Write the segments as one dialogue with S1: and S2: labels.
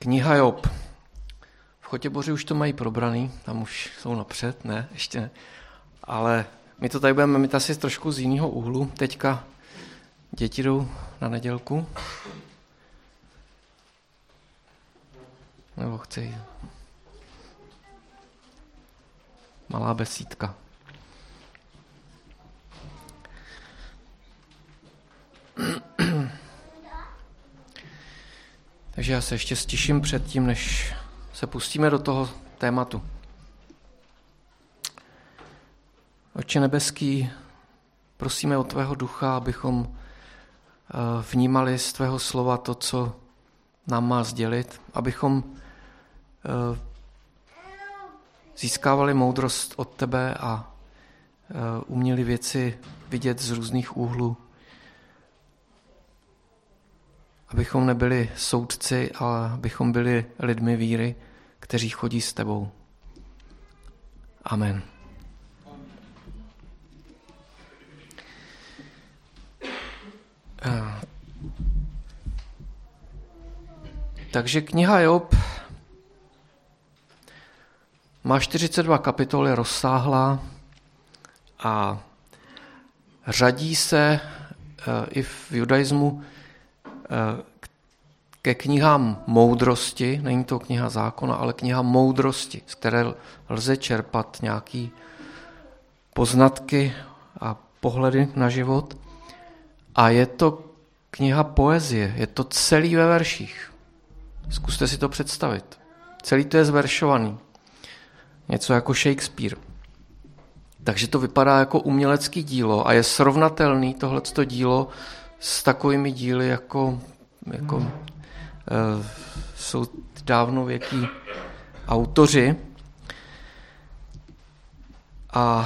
S1: Kniha Job. V Chotěboři už to mají probraný, tam už jsou napřed, ne, ještě ne. Ale my to tady budeme mít asi trošku z jiného úhlu. Teďka děti jdou na nedělku. Nebo chci malá besídka. Takže já se ještě stiším před tím, než se pustíme do toho tématu. Otče nebeský, prosíme o tvého ducha, abychom vnímali z tvého slova to, co nám má sdělit, abychom získávali moudrost od tebe a uměli věci vidět z různých úhlů. Abychom nebyli soudci, ale abychom byli lidmi víry, kteří chodí s tebou. Amen. Takže kniha Job má 42 kapitol, je rozsáhlá a řadí se i v judaismu ke knihám moudrosti, není to kniha zákona, ale kniha moudrosti, z které lze čerpat nějaké poznatky a pohledy na život. A je to kniha poezie, je to celý ve verších. Zkuste si to představit. Celý to je zveršovaný. Něco jako Shakespeare. Takže to vypadá jako umělecký dílo a je srovnatelný tohleto dílo s takovými díly, jako jsou dávnověký autoři. A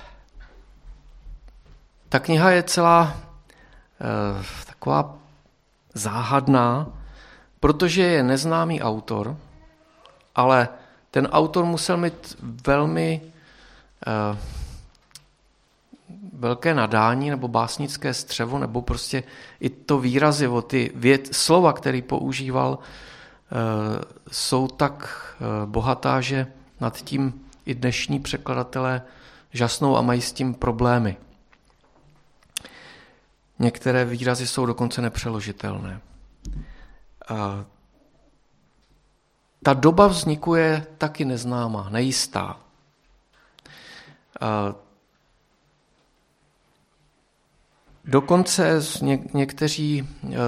S1: ta kniha je celá taková záhadná, protože je neznámý autor, ale ten autor musel mít velmi velké nadání nebo básnické střevo, nebo prostě i to výrazivo, ty slova, které používal, jsou tak bohatá, že nad tím i dnešní překladatelé žasnou a mají s tím problémy. Některé výrazy jsou dokonce nepřeložitelné. Ta doba vzniku je taky neznámá, nejistá. Dokonce někteří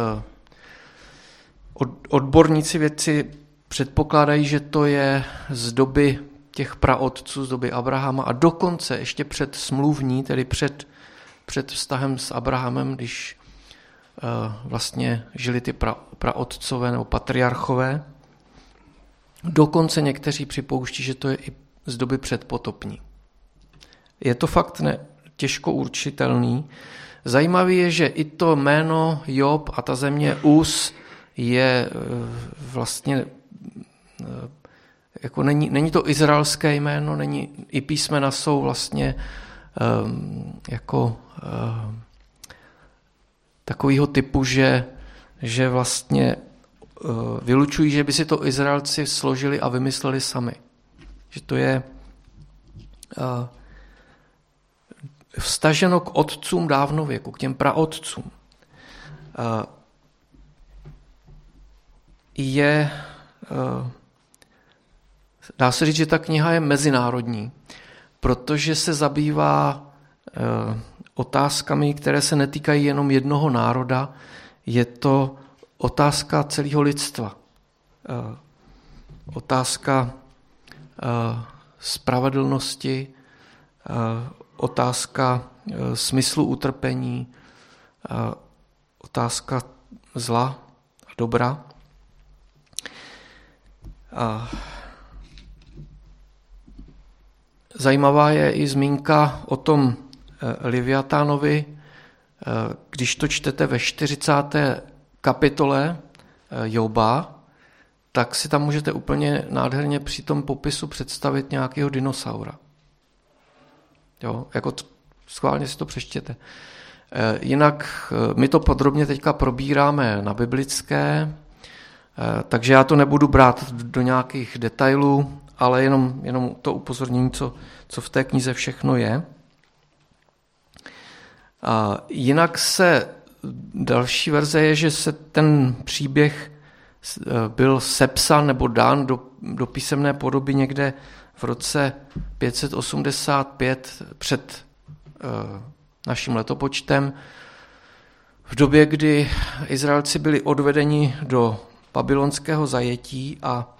S1: odborníci vědci předpokládají, že to je z doby těch praotců, z doby Abrahama a dokonce ještě před smluvní, tedy před vztahem s Abrahamem, když vlastně žili ty praotcové nebo patriarchové. Dokonce někteří připouští, že to je i z doby předpotopní. Je to fakt těžko určitelný. Zajímavé je, že i to jméno Job a ta země Uz je vlastně, jako není to izraelské jméno, i písmena jsou vlastně jako takového typu, že vlastně vylučují, že by si to Izraelci složili a vymysleli sami. Že to je vztaženo k otcům dávnověku, k těm praotcům. Dá se říct, že ta kniha je mezinárodní, protože se zabývá otázkami, které se netýkají jenom jednoho národa, je to otázka celého lidstva. Otázka spravedlnosti, otázka smyslu utrpení, otázka zla a dobra. Zajímavá je i zmínka o tom Leviatánovi, když to čtete ve 40. kapitole Joba, tak si tam můžete úplně nádherně při tom popisu představit nějakého dinosaura. Jo, jako schválně si to přečtěte. Jinak my to podrobně teďka probíráme na biblické, Takže já to nebudu brát do nějakých detailů, ale jenom to upozornění, co v té knize všechno je. A jinak další verze je, že se ten příběh byl sepsán nebo dán do písemné podoby někde v roce 585 před naším letopočtem, v době, kdy Izraelci byli odvedeni do babylonského zajetí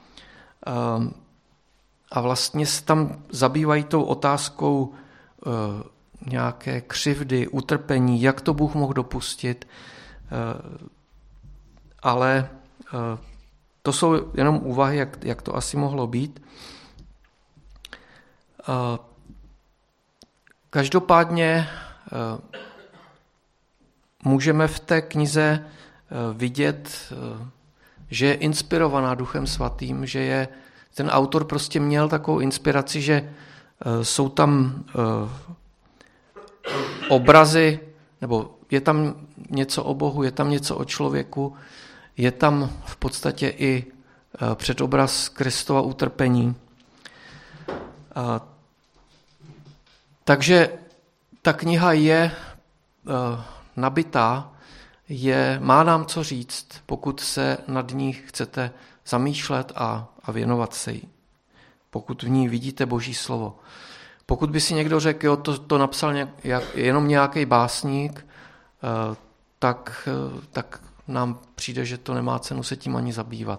S1: a vlastně se tam zabývají tou otázkou nějaké křivdy, utrpení, jak to Bůh mohl dopustit, ale to jsou jenom úvahy, jak to asi mohlo být. Každopádně můžeme v té knize vidět, že je inspirovaná Duchem Svatým, že ten autor prostě měl takovou inspiraci, že jsou tam obrazy, nebo je tam něco o Bohu, je tam něco o člověku, je tam v podstatě i předobraz Kristova utrpení. Takže ta kniha je nabitá, má nám co říct, pokud se nad ní chcete zamýšlet a věnovat se jí. Pokud v ní vidíte Boží slovo. Pokud by si někdo řekl, jo, to napsal jenom nějaký básník, tak nám přijde, že to nemá cenu se tím ani zabývat.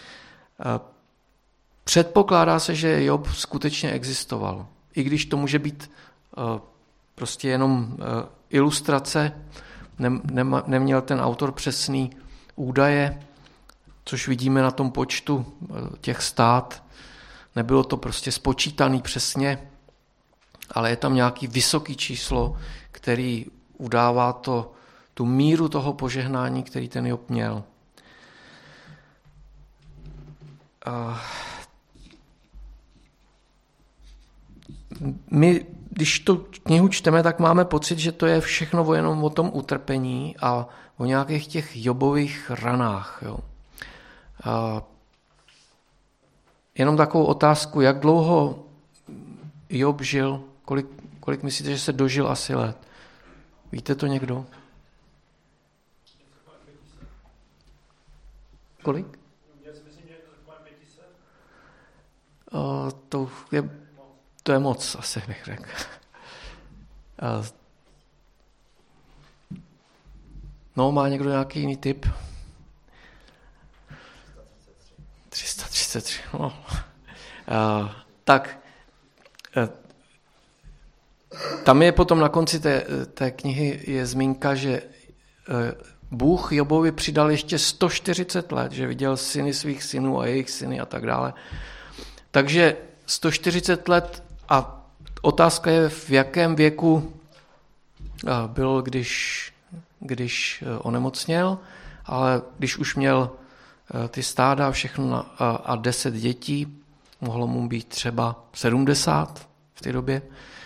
S1: Předpokládá se, že Job skutečně existoval. I když to může být prostě jenom ilustrace, neměl ten autor přesný údaje, což vidíme na tom počtu těch stát. Nebylo to prostě spočítaný přesně, ale je tam nějaký vysoký číslo, který udává tu míru toho požehnání, který ten Job měl. My, když tu knihu čteme, tak máme pocit, že to je všechno jenom o tom utrpení a o nějakých těch Jobových ranách. Jo. Jenom takovou otázku, jak dlouho Job žil, kolik myslíte, že se dožil asi let? Víte to někdo? Kolik?
S2: Já si myslím, že je to 500.
S1: To je moc, asi bych řekl. 'No, má někdo nějaký jiný tip? 333. No. Tak, tam je potom na konci té knihy je zmínka, že Bůh Jobovi přidal ještě 140 let, že viděl syny svých synů a jejich syny a tak dále. Takže 140 let a otázka je, v jakém věku byl, když onemocněl, ale když už měl ty stáda všechno a 10 dětí, mohlo mu být třeba 70 v té době,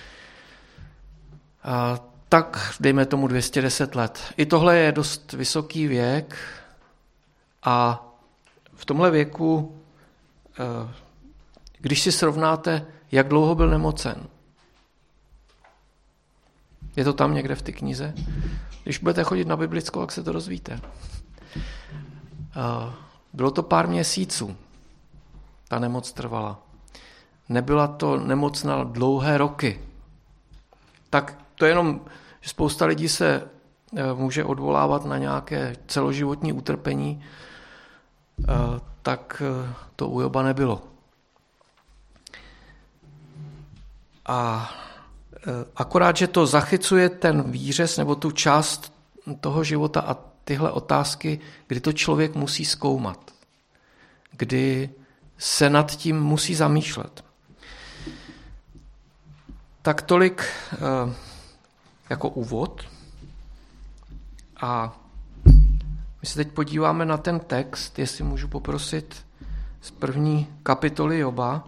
S1: tak dejme tomu 210 let. I tohle je dost vysoký věk a v tomhle věku, když si srovnáte, jak dlouho byl nemocen, je to tam někde v té knize? Když budete chodit na biblickou, jak se to dozvíte. Bylo to pár měsíců, ta nemoc trvala. Nebyla to nemoc na dlouhé roky. Tak to jenom, že spousta lidí se může odvolávat na nějaké celoživotní utrpení, tak to u Joba nebylo. A akorát, že to zachycuje ten výřez nebo tu část toho života a tyhle otázky, kdy to člověk musí zkoumat, kdy se nad tím musí zamýšlet. Tak tolik jako úvod. A my se teď podíváme na ten text, jestli můžu poprosit z 1. kapitoly Joba.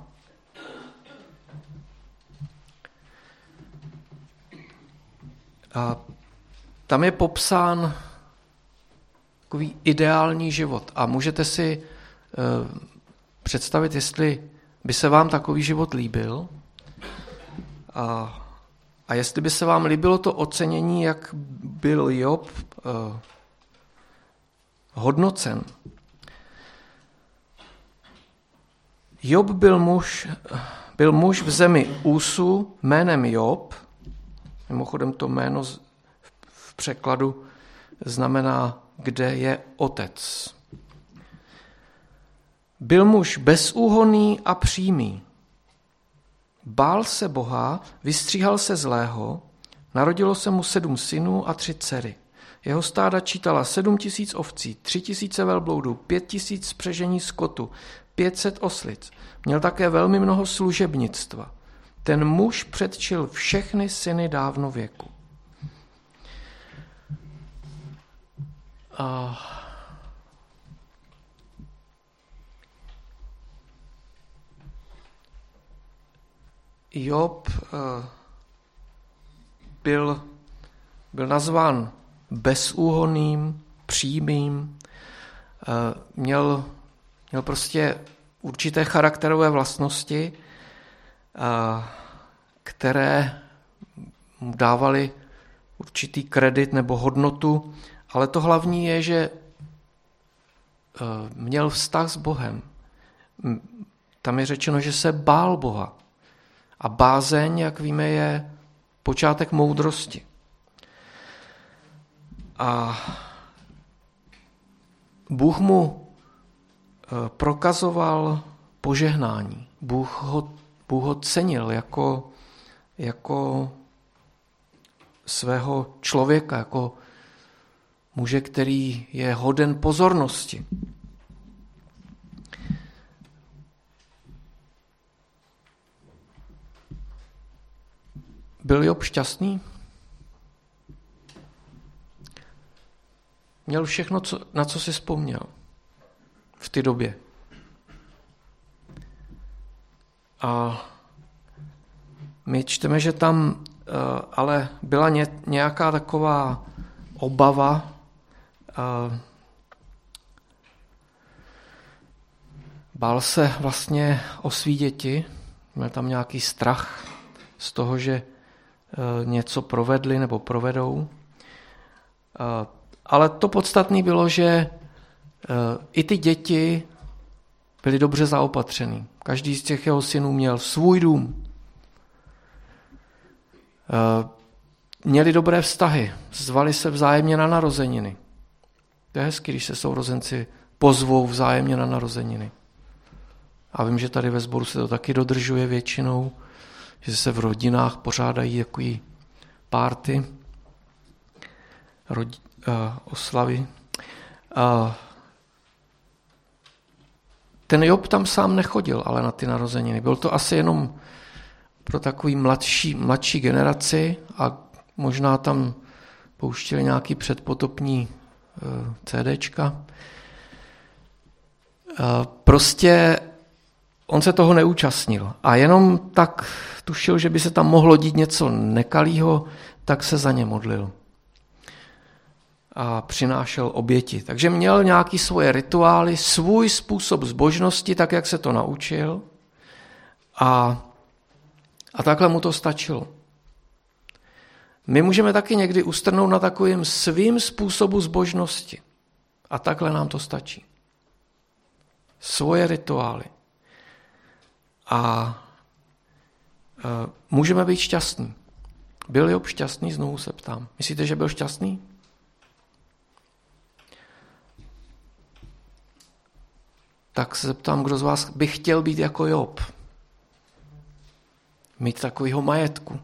S1: A tam je popsán takový ideální život. A můžete si představit, jestli by se vám takový život líbil a jestli by se vám líbilo to ocenění, jak byl Job hodnocen. Job byl muž v zemi Úsu jménem Job. Mimochodem to jméno v překladu znamená, kde je otec. Byl muž bezúhonný a přímý. Bál se Boha, vystříhal se zlého, narodilo se mu 7 synů a 3 dcery. Jeho stáda čítala 7 000 ovcí, 3 000 velbloudů, 5 000 spřežení skotu, 500 oslic. Měl také velmi mnoho služebnictva. Ten muž předčil všechny syny dávno věku. Job byl nazván bezúhonným, přímým, měl prostě určité charakterové vlastnosti, které mu dávaly určitý kredit nebo hodnotu, ale to hlavní je, že měl vztah s Bohem. Tam je řečeno, že se bál Boha. A bázeň, jak víme, je počátek moudrosti. A Bůh mu prokazoval požehnání. Bůh ho cenil jako svého člověka, jako muže, který je hoden pozornosti. Byl Job šťastný? Měl všechno, na co si vzpomněl v té době. A my čteme, že tam ale byla nějaká taková obava, bál se vlastně o svý děti, měl tam nějaký strach z toho, že něco provedli nebo provedou. Ale to podstatné bylo, že i ty děti byly dobře zaopatřený. Každý z těch jeho synů měl svůj dům. Měli dobré vztahy, zvali se vzájemně na narozeniny. To je hezky, když se sourozenci pozvou vzájemně na narozeniny. A vím, že tady ve sboru se to taky dodržuje většinou, že se v rodinách pořádají takový párty, oslavy. Ten Job tam sám nechodil, ale na ty narozeniny. Byl to asi jenom pro takový mladší generaci a možná tam pouštili nějaký předpotopní CDčka. Prostě on se toho neúčastnil a jenom tak tušil, že by se tam mohlo dít něco nekalýho, tak se za ně modlil a přinášel oběti. Takže měl nějaké svoje rituály, svůj způsob zbožnosti, tak jak se to naučil a takhle mu to stačilo. My můžeme taky někdy ustrnout na takovým svým způsobu zbožnosti a takhle nám to stačí. Svoje rituály. A můžeme být šťastní. Byl Job šťastný? Znovu se ptám. Myslíte, že byl šťastný? Tak se zeptám, kdo z vás by chtěl být jako Job. Mít takovýho majetku.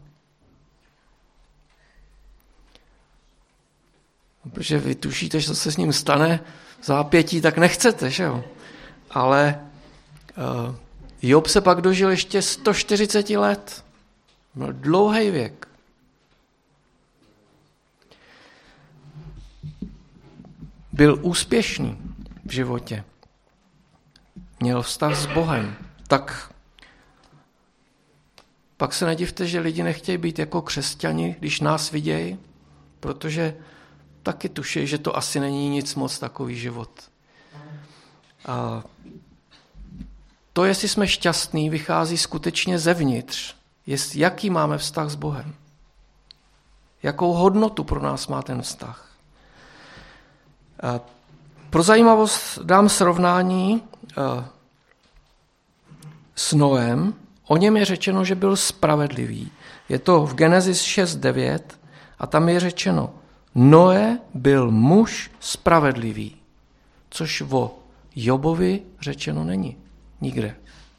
S1: Protože vy tušíte, že se s ním stane v zápětí, tak nechcete, že jo? Ale Job se pak dožil ještě 140 let. Byl dlouhý věk. Byl úspěšný v životě. Měl vztah s Bohem. Tak pak se nedivte, že lidi nechtějí být jako křesťani, když nás vidějí, protože taky tuší, že to asi není nic moc takový život. A to, jestli jsme šťastní, vychází skutečně zevnitř. Jaký máme vztah s Bohem. Jakou hodnotu pro nás má ten vztah. A pro zajímavost dám srovnání s Noem. O něm je řečeno, že byl spravedlivý. Je to v Genesis 6:9 a tam je řečeno, Noé byl muž spravedlivý, což o Jobovi řečeno není. Nikde.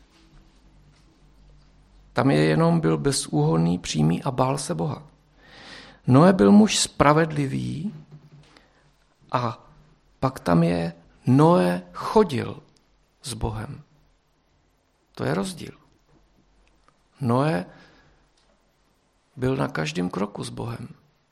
S1: Tam je jenom byl bezúhonný, přímý a bál se Boha. Noé byl muž spravedlivý a pak tam je Noé chodil s Bohem. To je rozdíl. Noé byl na každém kroku s Bohem.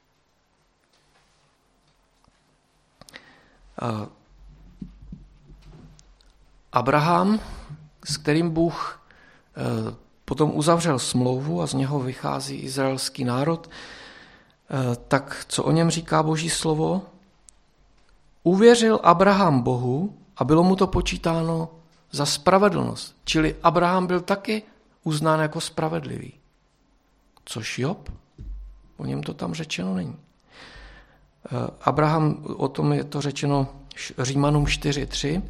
S1: Abraham, s kterým Bůh potom uzavřel smlouvu a z něho vychází izraelský národ, tak co o něm říká Boží slovo? Uvěřil Abraham Bohu a bylo mu to počítáno za spravedlnost. Čili Abraham byl taky uznán jako spravedlivý. Což Job? O něm to tam řečeno není. Abraham, o tom je to řečeno Římanům 4:3.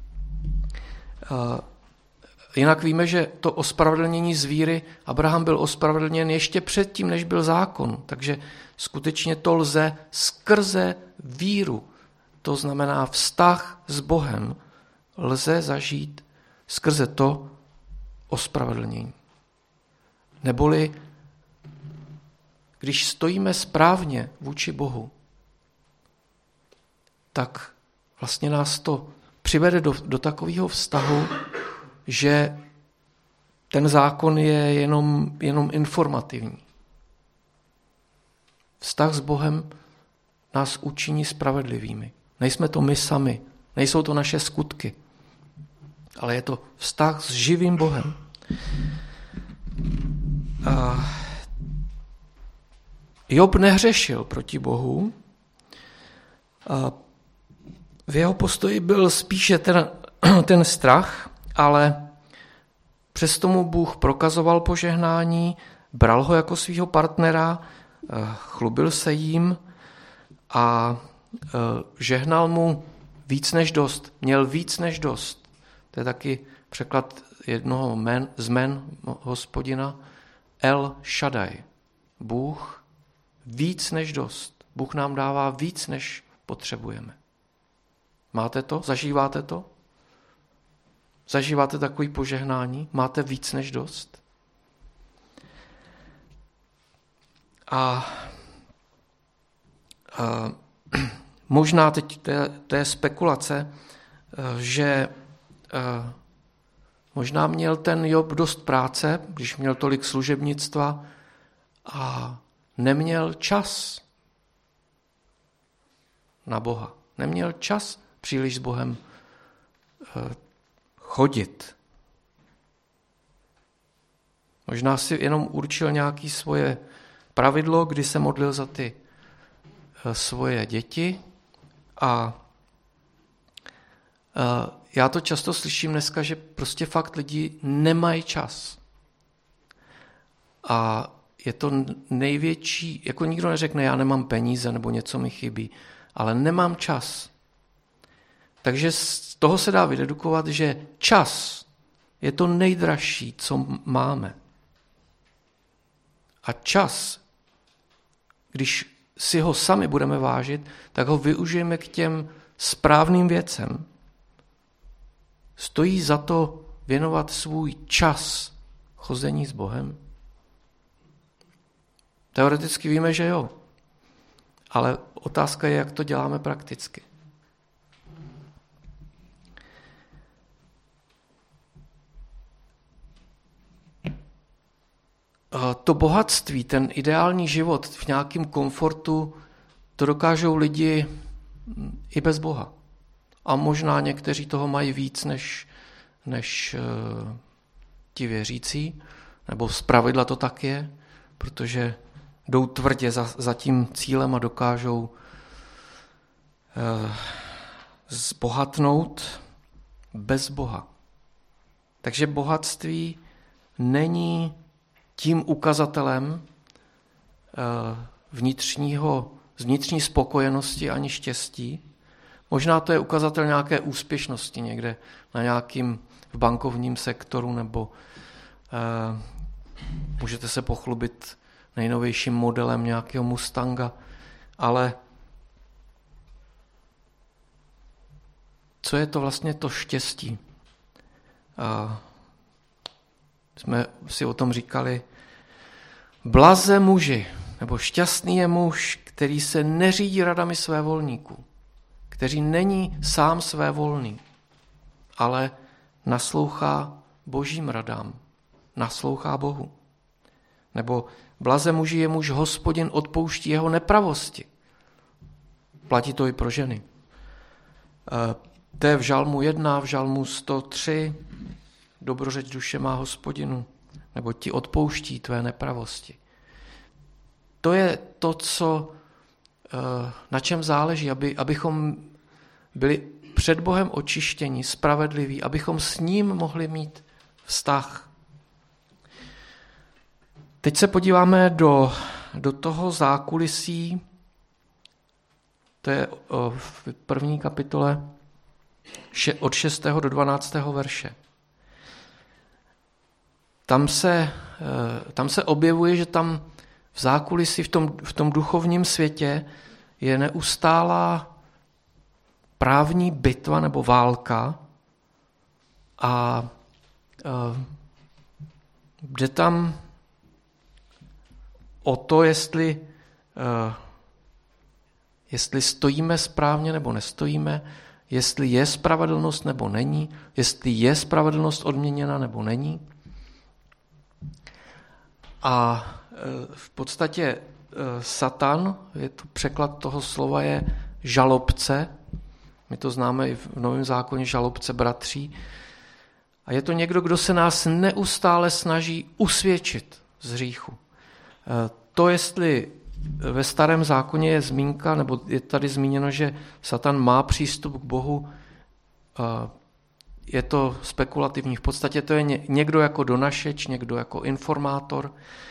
S1: Jinak víme, že to ospravedlnění z víry, Abraham byl ospravedlněn ještě předtím, než byl zákon. Takže skutečně to lze skrze víru. To znamená vztah s Bohem lze zažít skrze to ospravedlnění. Neboli, když stojíme správně vůči Bohu, tak vlastně nás to přivede do takového vztahu, že ten zákon je jenom informativní. Vztah s Bohem nás učiní spravedlivými. Nejsme to my sami, nejsou to naše skutky, ale je to vztah s živým Bohem. Job nehřešil proti Bohu. V jeho postoji byl spíše ten strach, ale přesto mu Bůh prokazoval požehnání, bral ho jako svého partnera, chlubil se jím a žehnal mu víc než dost. Měl víc než dost. To je taky překlad jednoho z jmen Hospodina. El Shaddai. Bůh víc než dost. Bůh nám dává víc, než potřebujeme. Máte to? Zažíváte to? Zažíváte takový požehnání? Máte víc než dost? A možná teď to je spekulace, že možná měl ten Job dost práce, když měl tolik služebnictva a neměl čas na Boha. Neměl čas příliš s Bohem chodit. Možná si jenom určil nějaké svoje pravidlo, kdy se modlil za ty svoje děti a já to často slyším dneska, že prostě fakt lidi nemají čas. A je to největší, jako nikdo neřekne, já nemám peníze nebo něco mi chybí, ale nemám čas. Takže z toho se dá vydedukovat, že čas je to nejdražší, co máme. A čas, když si ho sami budeme vážit, tak ho využijeme k těm správným věcem. Stojí za to věnovat svůj čas chození s Bohem? Teoreticky víme, že jo. Ale otázka je, jak to děláme prakticky. To bohatství, ten ideální život v nějakém komfortu, to dokážou lidi i bez Boha. A možná někteří toho mají víc než ti věřící, nebo zpravidla to tak je, protože jdou tvrdě za tím cílem a dokážou zbohatnout bez Boha. Takže bohatství není tím ukazatelem vnitřní spokojenosti ani štěstí. Možná to je ukazatel nějaké úspěšnosti někde na nějakým v bankovním sektoru, nebo můžete se pochlubit nejnovějším modelem nějakého Mustanga, ale co je to vlastně to štěstí? Jsme si o tom říkali, blaze muži, nebo šťastný je muž, který se neřídí radami svévolníků, který není sám svévolný, ale naslouchá božím radám, naslouchá Bohu. Nebo blaze muži je muž, Hospodin odpouští jeho nepravosti. Platí to i pro ženy. To je v Žalmu 1, v Žalmu 103, dobrořeč duše má Hospodinu, nebo ti odpouští tvé nepravosti. To je to, na čem záleží, abychom byli před Bohem očištěni, spravedliví, abychom s ním mohli mít vztah. Teď se podíváme do toho zákulisí, to je v 1. kapitole od 6. do 12. verše. Tam se objevuje, že tam v zákulisí, v tom duchovním světě je neustálá právní bitva nebo válka a jde tam o to, jestli stojíme správně nebo nestojíme, jestli je spravedlnost nebo není, jestli je spravedlnost odměněna nebo není. A v podstatě Satan, překlad toho slova je žalobce, my to známe i v Novém zákoně, žalobce bratří, a je to někdo, kdo se nás neustále snaží usvědčit z hříchu. To, jestli ve Starém zákoně je zmínka, nebo je tady zmíněno, že Satan má přístup k Bohu, je to spekulativní. V podstatě to je někdo jako donašeč, někdo jako informátor,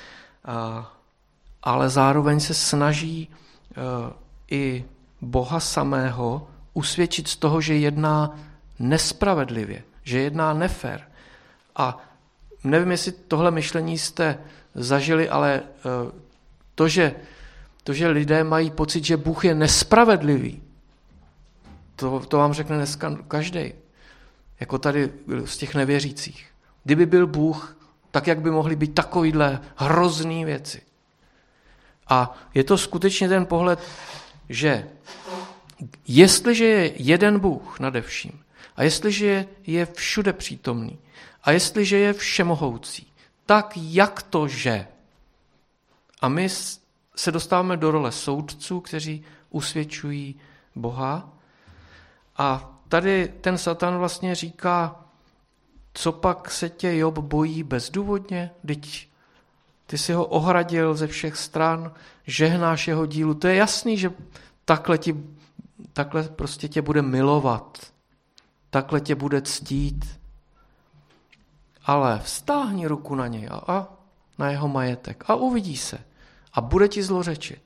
S1: ale zároveň se snaží i Boha samého usvědčit z toho, že jedná nespravedlivě, že jedná nefér. A nevím, jestli tohle myšlení jste zažili, ale to, že lidé mají pocit, že Bůh je nespravedlivý, to vám řekne dneska každý. Jako tady z těch nevěřících. Kdyby byl Bůh, tak jak by mohly být takovýhle hrozný věci. A je to skutečně ten pohled, že jestliže je jeden Bůh nade vším, a jestliže je všude přítomný, a jestliže je všemohoucí, tak jak to, že? A my se dostáváme do role soudců, kteří usvědčují Boha. A tady ten Satan vlastně říká, co pak se tě Job bojí bezdůvodně? Vždyť ty si ho ohradil ze všech stran, žehnáš jeho dílu. To je jasný, že takhle prostě tě bude milovat, takhle tě bude ctít. Ale vztáhni ruku na něj a na jeho majetek a uvidí se a bude ti zlořečit.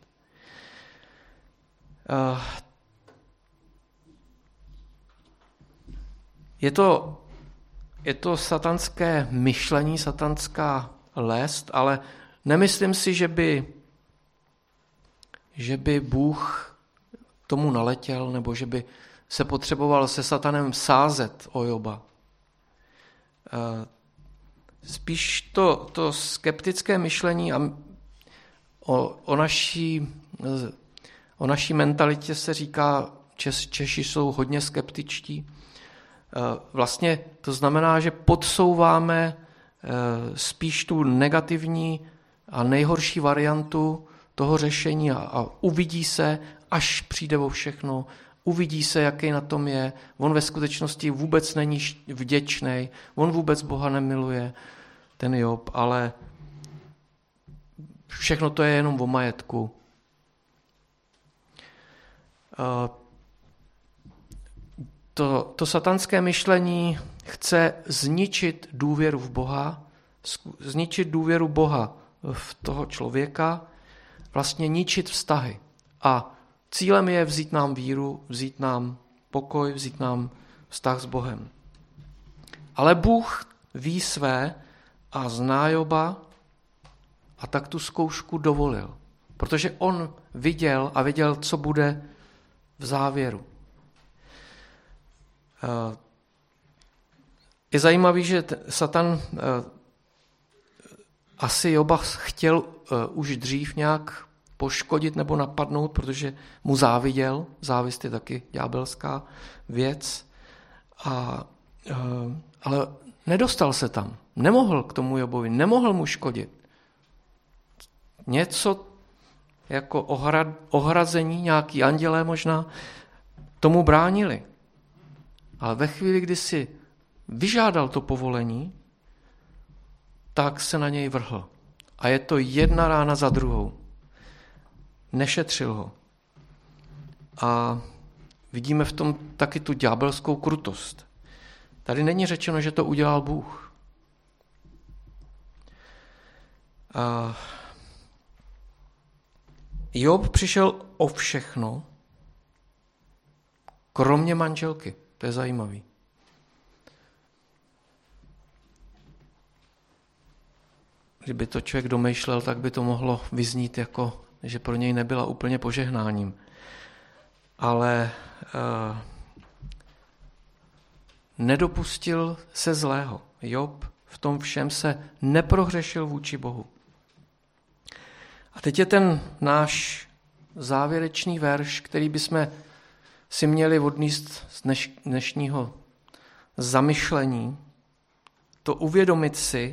S1: Je to satanské myšlení, satanská lest, ale nemyslím si, že by Bůh tomu naletěl, nebo že by se potřeboval se Satanem sázet o Joba. Spíš to skeptické myšlení a o naší mentalitě se říká, Češi jsou hodně skeptičtí. Vlastně to znamená, že podsouváme spíš tu negativní a nejhorší variantu toho řešení a uvidí se, až přijde o všechno, uvidí se, jaký na tom je. On ve skutečnosti vůbec není vděčný, on vůbec Boha nemiluje, ten Job, ale všechno to je jenom o majetku. To satanské myšlení chce zničit důvěru v Boha, zničit důvěru Boha v toho člověka, vlastně ničit vztahy. A cílem je vzít nám víru, vzít nám pokoj, vzít nám vztah s Bohem. Ale Bůh ví své a zná Joba a tak tu zkoušku dovolil. Protože on viděl, co bude v závěru. Je zajímavý, že Satan asi Joba chtěl už dřív nějak poškodit nebo napadnout, protože mu záviděl. Závist je taky ďábelská věc. Ale nedostal se tam. Nemohl k tomu Jobovi, nemohl mu škodit. Něco jako ohrazení, nějaký andělé možná, tomu bránili. Ale ve chvíli, kdy si vyžádal to povolení, tak se na něj vrhl. A je to jedna rána za druhou. Nešetřil ho. A vidíme v tom taky tu ďábelskou krutost. Tady není řečeno, že to udělal Bůh. Job přišel o všechno, kromě manželky. To je zajímavý. Kdyby to člověk domýšlel, tak by to mohlo vyznít jako, že pro něj nebyla úplně požehnáním. Ale nedopustil se zlého. Job v tom všem se neprohřešil vůči Bohu. A teď je ten náš závěrečný verš, který bychom si měli odníst z dnešního zamyšlení, to uvědomit si,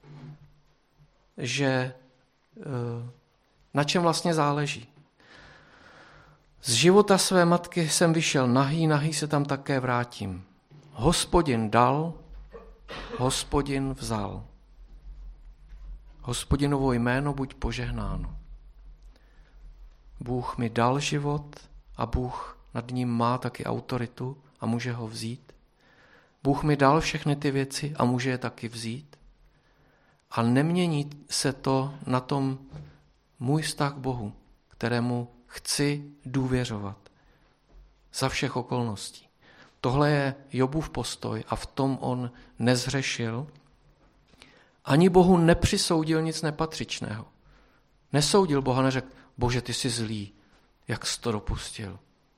S1: že na čem vlastně záleží. Z života své matky jsem vyšel nahý, nahý se tam také vrátím. Hospodin dal, Hospodin vzal. Hospodinovo jméno buď požehnáno. Bůh mi dal život a Bůh nad ním má taky autoritu a může ho vzít. Bůh mi dal všechny ty věci a může je taky vzít. A nemění se to na tom můj vztah k Bohu, kterému chci důvěřovat za všech okolností. Tohle je Jobův postoj a v tom on nezhřešil. Ani Bohu nepřisoudil nic nepatřičného. Nesoudil Boha, neřekl, Bože, ty jsi zlý, jak jsi to dopustil.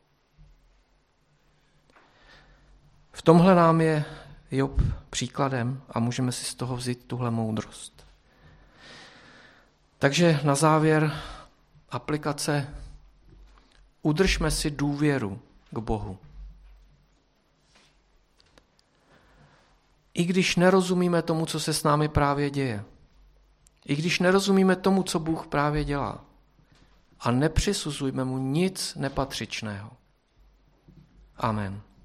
S1: V tomhle nám je Job příkladem a můžeme si z toho vzít tuhle moudrost. Takže na závěr aplikace udržme si důvěru k Bohu. I když nerozumíme tomu, co se s námi právě děje. I když nerozumíme tomu, co Bůh právě dělá. A nepřisuzujme mu nic nepatřičného. Amen.